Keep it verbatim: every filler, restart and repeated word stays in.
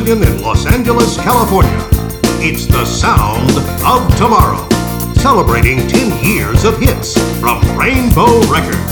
reunion in Los Angeles, California. It's the sound of tomorrow, celebrating ten years of hits from Rainbow Records.